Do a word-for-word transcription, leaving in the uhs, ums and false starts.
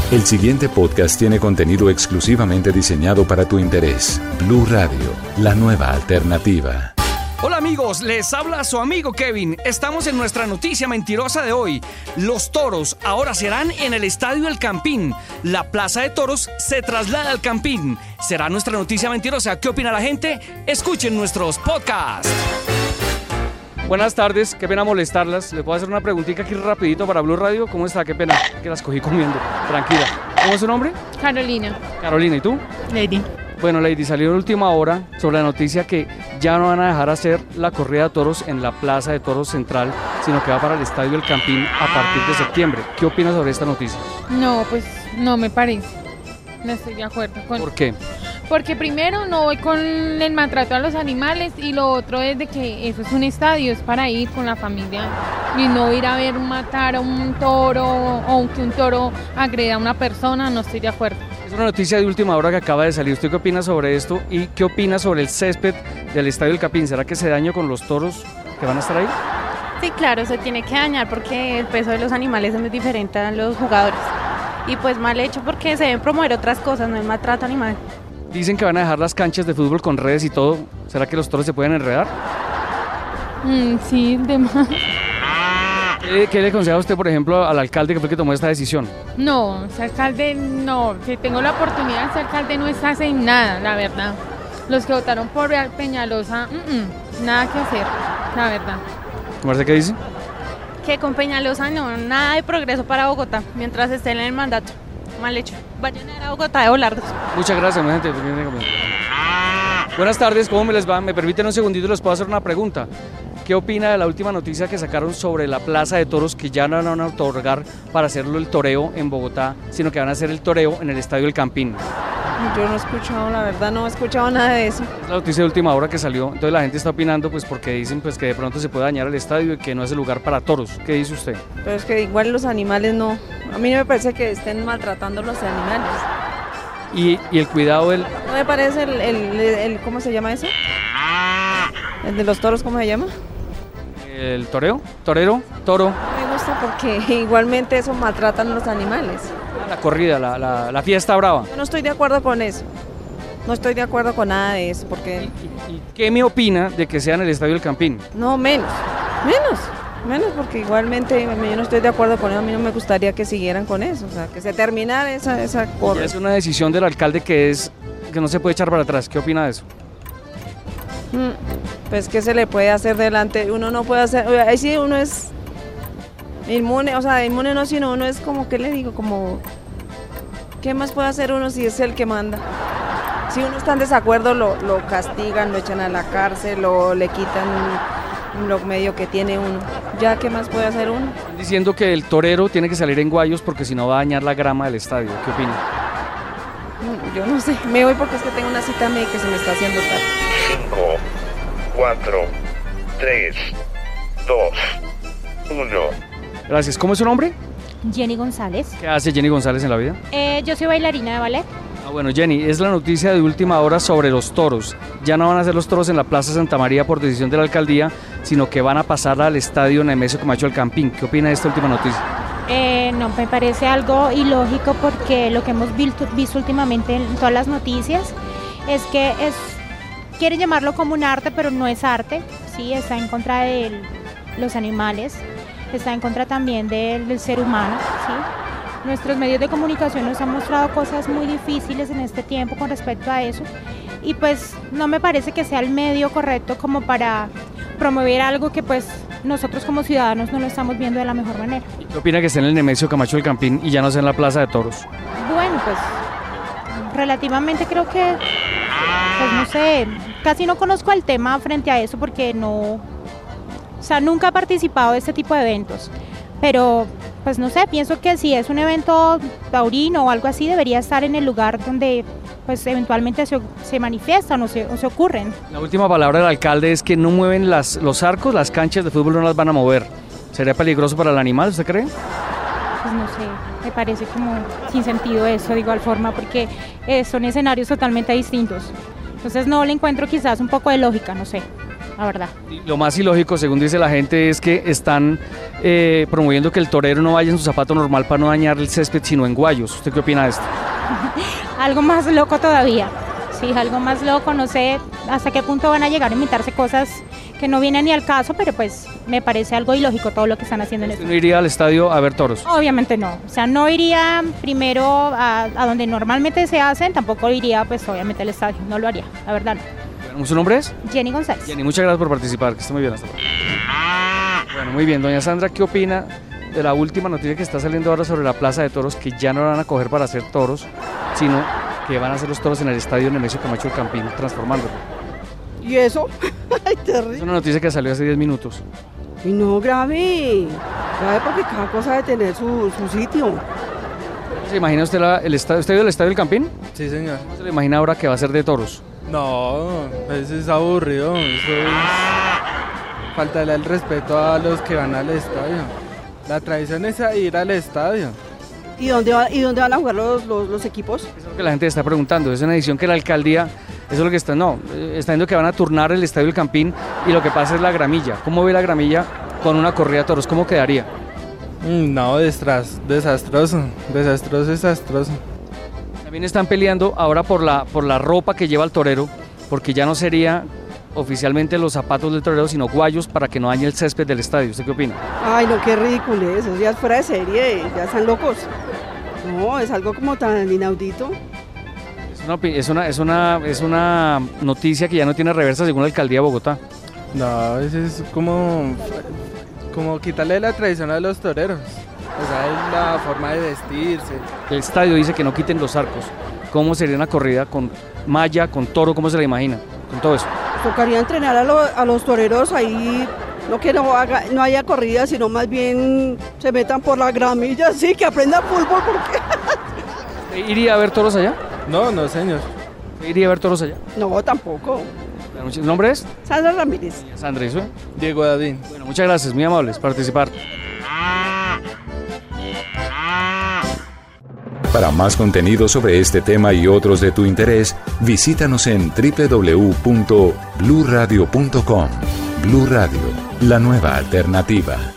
El siguiente podcast tiene contenido exclusivamente diseñado para tu interés. Blue Radio, la nueva alternativa. Hola amigos, les habla su amigo Kevin. Estamos en nuestra noticia mentirosa de hoy. Los toros ahora serán en el Estadio El Campín. La Plaza de Toros se traslada al Campín. Será nuestra noticia mentirosa. ¿Qué opina la gente? Escuchen nuestros podcasts. Buenas tardes, qué pena molestarlas. ¿Le puedo hacer una preguntita aquí rapidito para Blue Radio? ¿Cómo está? Qué pena que las cogí comiendo. Tranquila. ¿Cómo es su nombre? Carolina. Carolina, ¿y tú? Lady. Bueno, Lady, salió en última hora sobre la noticia que ya no van a dejar hacer la corrida de toros en la Plaza de Toros Central, sino que va para el Estadio El Campín a partir de septiembre. ¿Qué opinas sobre esta noticia? No, pues no me parece. No estoy de acuerdo con... ¿Por qué? Porque primero no voy con el maltrato a los animales y lo otro es de que eso es un estadio, es para ir con la familia y no ir a ver matar a un toro o que un toro agreda a una persona, no estoy de acuerdo. Es una noticia de última hora que acaba de salir. ¿Usted qué opina sobre esto? ¿Y qué opina sobre el césped del Estadio El Campín? ¿Será que se dañó con los toros que van a estar ahí? Sí, claro, se tiene que dañar porque el peso de los animales es muy diferente a los jugadores. Y pues mal hecho porque se deben promover otras cosas, no el maltrato animal. Dicen que van a dejar las canchas de fútbol con redes y todo. ¿Será que los toros se pueden enredar? Mm, sí, de más. ¿Qué, ¿Qué le aconseja usted, por ejemplo, al alcalde que fue el que tomó esta decisión? No, ese alcalde no, si tengo la oportunidad, ese alcalde no está haciendo nada, la verdad. Los que votaron por Peñalosa, mm, mm, nada que hacer, la verdad. ¿Cómo qué dice? Que con Peñalosa no, nada de progreso para Bogotá, mientras estén en el mandato. Mal hecho. Vayan a ir a Bogotá de volardos. Muchas gracias, mi gente. Buenas tardes, ¿cómo me les va? Me permiten un segundito, les puedo hacer una pregunta. ¿Qué opina de la última noticia que sacaron sobre la Plaza de Toros, que ya no van a otorgar para hacerlo el toreo en Bogotá, sino que van a hacer el toreo en el Estadio El Campín? Yo no he escuchado, la verdad no he escuchado nada de eso. Es la noticia de última hora que salió, entonces la gente está opinando pues porque dicen pues que de pronto se puede dañar el estadio y que no es el lugar para toros. ¿Qué dice usted? Pero es que igual los animales no, a mí no me parece que estén maltratando los animales. ¿Y, y el cuidado del...? ¿No me parece el, el, el, el, ¿cómo se llama eso? ¿El de los toros, cómo se llama? ¿El toreo? ¿Torero? ¿Toro? No me gusta porque igualmente eso maltratan a los animales. La corrida, la, la, la fiesta brava. Yo no estoy de acuerdo con eso. No estoy de acuerdo con nada de eso, porque... ¿Y, y, y qué me opina de que sea en el Estadio El Campín? No, menos, menos, menos, porque igualmente yo no estoy de acuerdo con eso, a mí no me gustaría que siguieran con eso, o sea, que se terminara esa, esa corrida. Es una decisión del alcalde que es que no se puede echar para atrás. ¿Qué opina de eso? Mm, pues, ¿qué se le puede hacer delante? Uno no puede hacer, ahí sí uno es inmune, o sea, inmune no, sino uno es como, ¿qué le digo? Como, ¿qué más puede hacer uno si es el que manda? Si uno está en desacuerdo, lo, lo castigan, lo echan a la cárcel, lo, le quitan lo medio que tiene uno. ¿Ya qué más puede hacer uno? Están diciendo que el torero tiene que salir en guayos porque si no va a dañar la grama del estadio. ¿Qué opina? Yo no sé, me voy porque es que tengo una cita médica que se me está haciendo tarde. cinco, cuatro, tres, dos, uno. Gracias. ¿Cómo es su nombre? Jenny González. ¿Qué hace Jenny González en la vida? Eh, yo soy bailarina de ballet. Ah, bueno, Jenny, es la noticia de última hora sobre los toros. Ya no van a ser los toros en la Plaza Santa María por decisión de la alcaldía, sino que van a pasar al estadio Nemesio Camacho El Campín. ¿Qué opina de esta última noticia? Eh, no, me parece algo ilógico porque lo que hemos visto, visto últimamente en todas las noticias es que es, quieren llamarlo como un arte, pero no es arte. Sí, está en contra de los animales, está en contra también del, del ser humano, ¿sí? Nuestros medios de comunicación nos han mostrado cosas muy difíciles en este tiempo con respecto a eso y pues no me parece que sea el medio correcto como para promover algo que pues nosotros como ciudadanos no lo estamos viendo de la mejor manera. ¿Qué opina que esté en el Nemesio Camacho El Campín y ya no sea en la Plaza de Toros? Bueno, pues relativamente creo que, pues no sé, casi no conozco el tema frente a eso porque no, o sea, nunca he participado de este tipo de eventos, pero pues no sé, pienso que si es un evento taurino o algo así debería estar en el lugar donde pues eventualmente se, se manifiestan o se, o se ocurren. La última palabra del alcalde es que no mueven las, los arcos, las canchas de fútbol no las van a mover. ¿Sería peligroso para el animal, usted cree? Pues no sé, me parece como sin sentido eso de igual forma porque eh, son escenarios totalmente distintos. Entonces no le encuentro quizás un poco de lógica, no sé. la verdad. Y lo más ilógico, según dice la gente, es que están eh, promoviendo que el torero no vaya en su zapato normal para no dañar el césped, sino en guayos. ¿Usted qué opina de esto? Algo más loco todavía. Sí, algo más loco, no sé hasta qué punto van a llegar a inventarse cosas que no vienen ni al caso, pero pues me parece algo ilógico todo lo que están haciendo en ¿Usted esto. no iría al estadio a ver toros? Obviamente no, o sea, no iría primero a, a donde normalmente se hacen, tampoco iría pues obviamente al estadio, no lo haría, la verdad no. Bueno, ¿su nombre es? Jenny González. Jenny, muchas gracias por participar, que esté muy bien. Hasta luego. Bueno, muy bien, doña Sandra, ¿qué opina de la última noticia que está saliendo ahora sobre la plaza de toros, que ya no la van a coger para hacer toros, sino que van a hacer los toros en el estadio Nemesio Camacho del Campín, transformándolo? ¿Y eso? Ay, Es terrible. una noticia que salió hace diez minutos. Y no, grave. Grave porque cada cosa debe tener su, su sitio. ¿Se imagina usted la- el estadio, usted ha ido al estadio del Campín? Sí, señor. ¿Cómo se le imagina ahora que va a ser de toros? No, eso es aburrido. Eso es faltarle el respeto a los que van al estadio. La tradición es ir al estadio. ¿Y dónde, va, y dónde van a jugar los, los, los equipos? Eso es lo que la gente está preguntando. Es una decisión que la alcaldía, eso es lo que está, no, eh, está diciendo que van a turnar el estadio del Campín y lo que pasa es la gramilla. ¿Cómo ve la gramilla con una corrida de toros? ¿Cómo quedaría? Mm, No, destras- desastroso, desastroso, desastroso. También están peleando ahora por la, por la ropa que lleva el torero, porque ya no sería oficialmente los zapatos del torero, sino guayos para que no dañe el césped del estadio. ¿Usted qué opina? Ay, no, qué ridículo eso. Ya es fuera de serie, ya están locos. No, es algo como tan inaudito. Es una, opi- es una, es una, es una noticia que ya no tiene reversa según la alcaldía de Bogotá. No, eso es como, como quitarle la tradición a los toreros. O sea, es la forma de vestirse. El estadio dice que no quiten los arcos. ¿Cómo sería una corrida con malla, con toro? ¿Cómo se la imagina? Con todo eso. Tocaría entrenar a, lo- a los toreros ahí, no que no, haga, no haya corrida, sino más bien se metan por la gramilla, sí, que aprendan fútbol porque... ¿Iría a ver toros allá? No, no, señor. ¿Iría a ver toros allá? No, tampoco. Bueno, ¿su nombre es? Sandra Ramírez. Sandra, ¿y su? Diego David. Bueno, muchas gracias, muy amables por participar. Para más contenido sobre este tema y otros de tu interés, visítanos en doble u doble u doble u punto blue radio punto com. Blue Radio, la nueva alternativa.